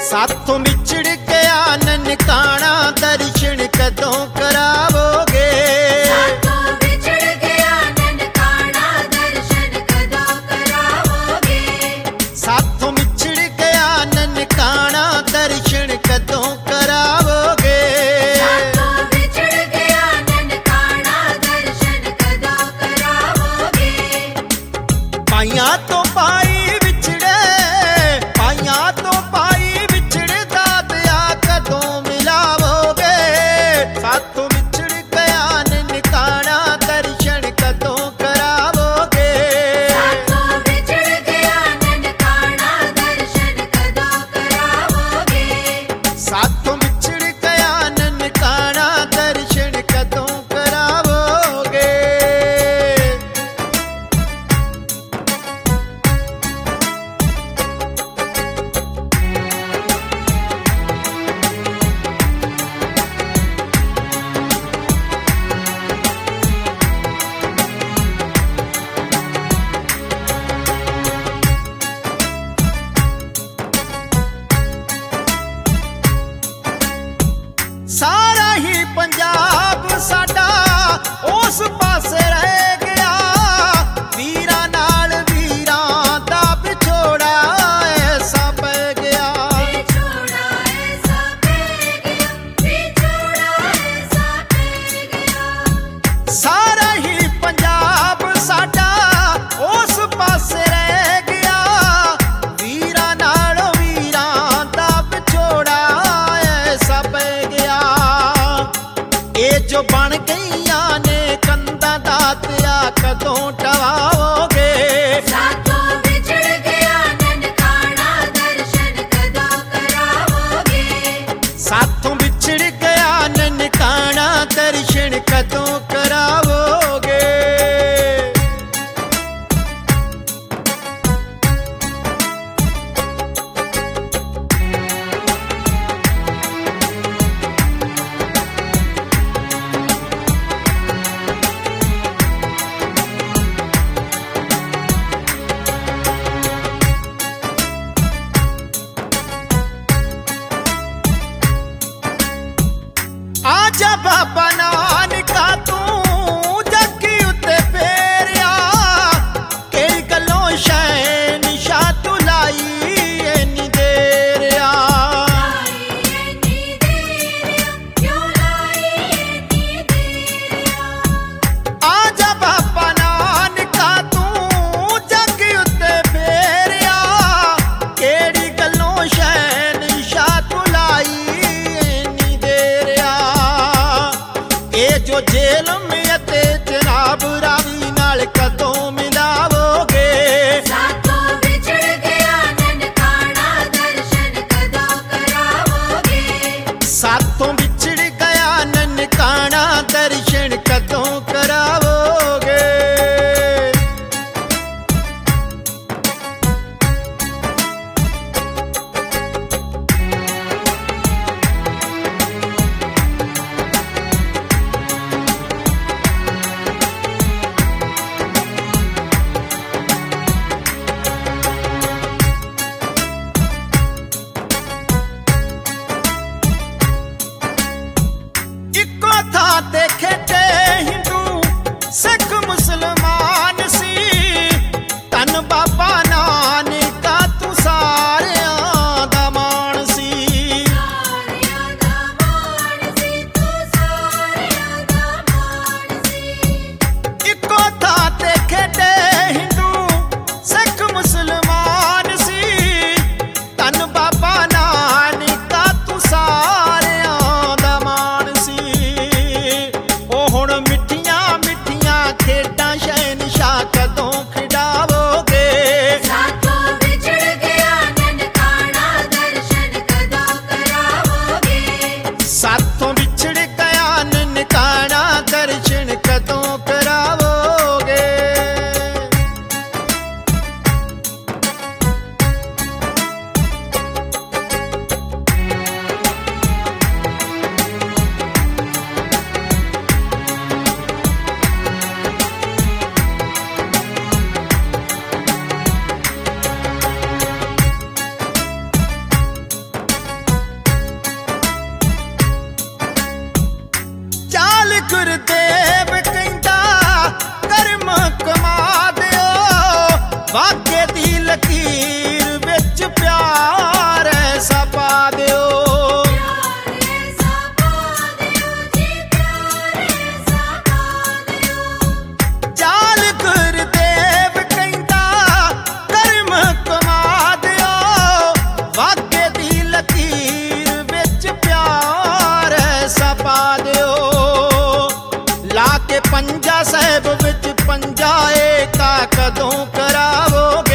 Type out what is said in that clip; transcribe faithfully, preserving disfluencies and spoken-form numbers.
साथों बिछड़ गया ननकाना दर्शन कदों करावोगे। साथों बिछड़ गया ननकाना दर्शन कदों करावोगे। साथों बिछड़ गया ननकाना दर्शन कदों करावोगे। साथों बिछड़ गया ननकाना दर्शन कदों करावोगे। पाइया तो पाई बिछड़े, पाइया तो पाई बिछड़े दादिया कदों मिलावोगे। साथों बिछड़ गया ननकाना दर्शन कदों करावोगे। साथों बिछड़ गया ननकाना दर्शन कदों करावोगे। साथों बिछड़ गया ननकाना दर्शन कदों करावोगे। सारा ही पंजाब साडा उस पासे रह गया। वीरां नाल वीरां दा विछोड़ा ऐसा पै गया। विछोड़ा ऐसा पै गया। विछोड़ा ऐसा पै गया। सारा ही पंजाब साडा उस पासे रह गया। वीरां नाल वीरां दा विछोड़ा ऐसा पै गया। ये जो बन गईयां ने कंधा दातिया कदों टवाओगे। साथों बिछड़ गया ननकाना दर्शन कदों करावोगे। साथों बिछड़ गया ननकाना दर्शन कदों करावोगे। आजा बाबा नानका तू जग्गी उत्ते फेरिया। केई गल्लों शहनशाह तू लाई इन्नी देरिया। लाई इन्नी देरिया। क्यों लाई इन्नी देरिया। आजा बाबा नानका तू जग्गी उत्ते फेरिया। केड़ी गल्लों शहनशाह तू लाई इन्नी देरिया। ए जो जेल में ते जनाब रावी नाल कदों मिलावोगे। साथों बिछड़ गया ननकाना दर्शन कदों करावोगे। साथों बिछड़ गया ननकाना दर्शन कदों करावोगे। इक्को थां ते खेटे हिंदू सिख मुसलमान सी। तन बाबा नानका तू सारियां दा मान सी। सारियां दा मान सी। तू सारियां दा मान सी। इक्को थां ते खेटे हिंदू सिख मुसलमान सी। तन बाबा नानका तू सारियां दा मान सी। ओ हुण मिठियां मिठियां खेडां शहनशाह कदों खिडावोगे। साथों बिछड़ गया ननकाना दर्शन कदों करावोगे। साथों बिछड़ गया ननकाना दर्शन कदों करावोगे। ਲਕੀਰ ਵਿੱਚ ਪਿਆਰ ਐਸਾ ਪਾ ਦਿਓ। ਲਾ ਕੇ ਪੰਜਾ ਸਾਹਿਬ ਵਿੱਚ ਪੰਜਾ ਏਕਾ ਕਦੋਂ ਕਰਾਵੋਗੇ।